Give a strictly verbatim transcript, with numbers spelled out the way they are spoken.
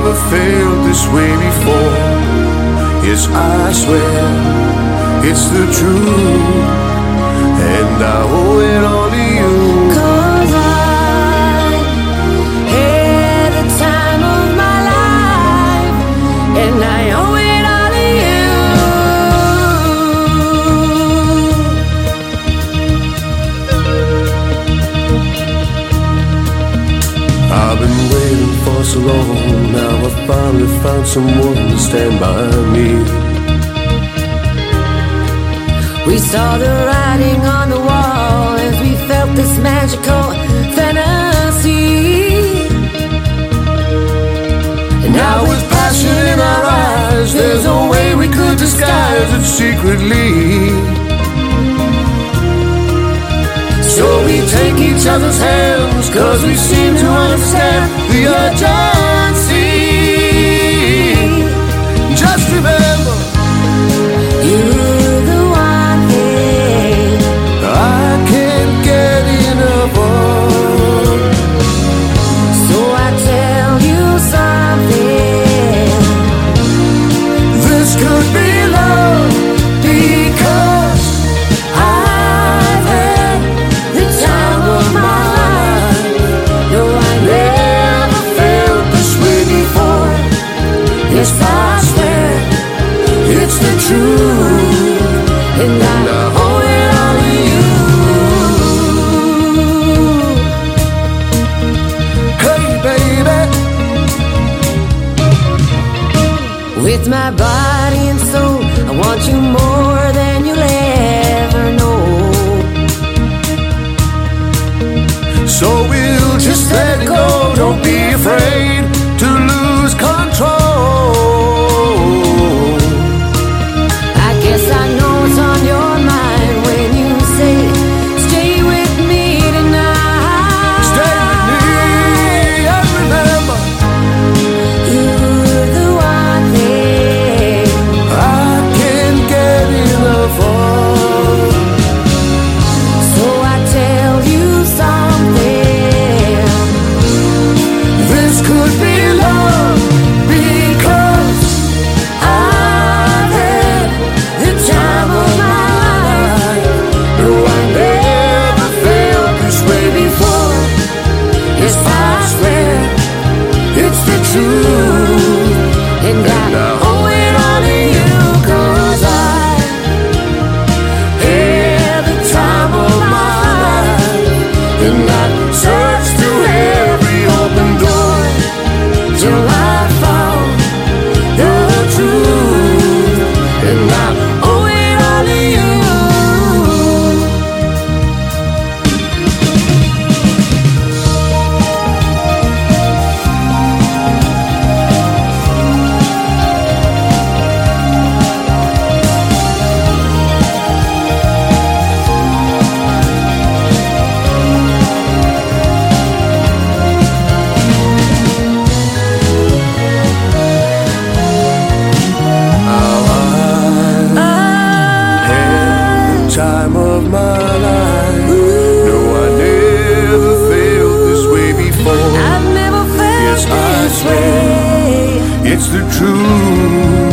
never felt this way before. Yes, I swear it's the truth, and I owe it all to you. 'Cause I had the time of my life, and I owe it all to you. I've been waiting for so long, now I finally found someone to stand by me. We saw the writing on the wall as we felt this magical fantasy. And now with passion in our eyes, there's no way we could disguise it secretly. So we take each other's hands, 'cause we seem to understand the urgency. Just remember, You're the one thing I can't get enough of. So I tell you something. This could be love, because I've had the time of my life. No, I never felt this way before. Yes, I swear it's the truth, and I owe it all to you. hey baby, With my body and soul, I want you more than you'll ever know. so we'll just let it go. Don't be afraid to lose control. I guess I know what's on your mind when you say, stay with me tonight. Stay with me and remember, You're the one thing I can't get enough of. So I tell you something. This could be love, because I've had the time of my life. no, I never felt this way before. Yes, I swear It's the truth, and I owe it all to you. 'Cause I had the time of my life, and I searched through every open door till I found the truth, and I owe it all to you. time of my life. No, I never felt this way before. I've never felt Yes, I this swear way. it's the truth.